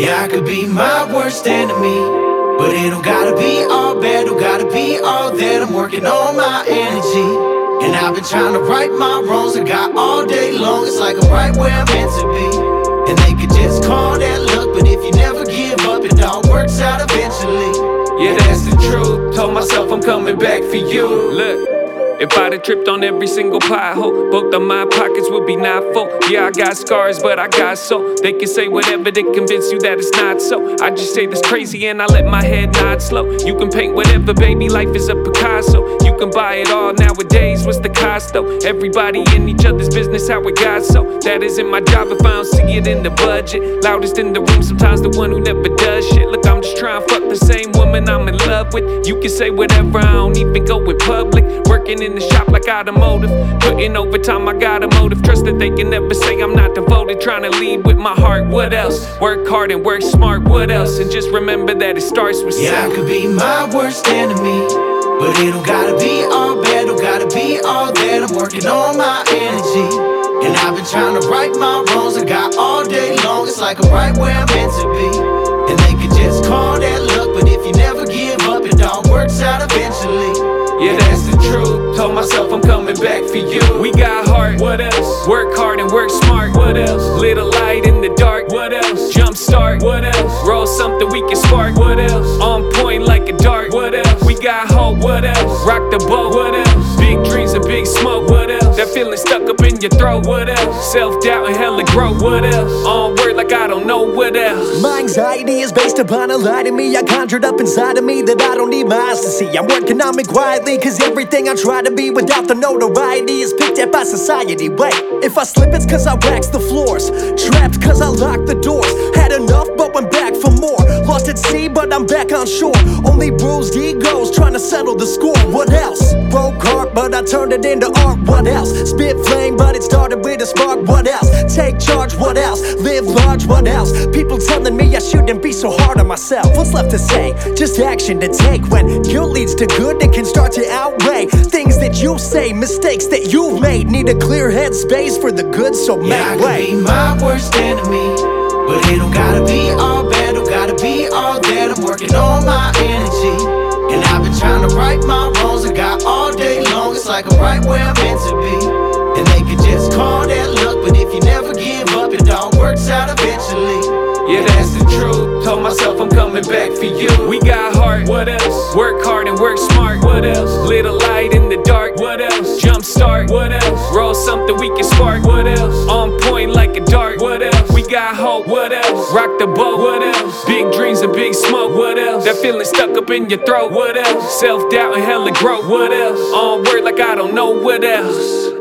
Yeah, I could be my worst enemy, but it don't gotta be all bad, don't gotta be all that. I'm working on my energy, and I've been trying to right my wrongs. I got all day long, it's like I'm right where I'm meant to be. And they could just call that luck, but if you never give up, it all works out eventually. Yeah, that's the truth. Told myself I'm coming back for you. Look, if I'd have tripped on every single pothole, both of my pockets would be not full. Yeah, I got scars, but I got soul. They can say whatever to convince you that it's not so. I just say this crazy and I let my head nod slow. You can paint whatever, baby, life is a Picasso. You can buy it all nowadays, what's the cost though? Everybody in each other's business, how it got so. That isn't my job if I don't see it in the budget. Loudest in the room, sometimes the one who never does shit. Look, I'm just trying to fuck the same woman I'm in love with. You can say whatever, I don't even go in public. Working in the shop like automotive, putting overtime, I got a motive. Trust that they can never say I'm not devoted. Trying to lead with my heart, what else? Work hard and work smart, what else? And just remember that it starts with yeah, I could be my worst enemy, but it don't gotta be all bad, don't gotta be all that. I'm working on my energy, and I've been trying to right my wrongs. I got all day long, it's like I'm right where I'm meant to be. And they could just call that luck, but if you never give up, it all works out eventually. Yeah, that's the truth. Told myself I'm coming back for you. We got heart, what else? Work hard and work smart, what else? Little light in the dark, what else? Jump start, what else? Roll something we can spark, what else? On point like a dart, what else? We got hope, what else? Rock the boat, what else? Big dreams and big smoke, what else? That feeling stuck up in your throat, what else? Self-doubt and hella growth, what else? On word like I don't know what else. My anxiety is based upon a lie to me I conjured up inside of me that I don't need my eyes to see. I'm working on me quietly, cause everything I try to be without the notoriety is picked at by society. Wait, if I slip it's cause I wax the floors, trapped cause I locked the doors. Had enough but went back for more. Lost at sea but I'm back on shore. Only bruised egos trying to settle the score. What else? Broke heart but I turned it into art. What else? Spit flame but it started with a spark. What else? Take charge. What else? Live large. What else? People telling me I shouldn't be so hard on myself. What's left to say? Just action to take. When guilt leads to good it can start to outweigh things that you say, mistakes that you've made. Need a clear head space for the good, so yeah, make way. I could be my worst enemy, but it don't gotta be all bad, don't gotta be all that. I'm working on my energy, and I've been trying to right my wrongs. I got all day long, it's like I'm right where I'm meant to be. And they could just call that luck, but if you never give up, it all works out eventually. Yeah, that's the truth. Told myself I'm coming back for you. We got heart, what else? Work hard and work smart, what else? Little light in the dark, what else? Jump start, what else? Roll something we can spark, what else? On point like a dart, what else? We got hope, what else? Rock the boat, what else? Big dreams and big smoke, what else? That feeling stuck up in your throat, what else? Self-doubt and hella growth, what else? On word like I don't know what else.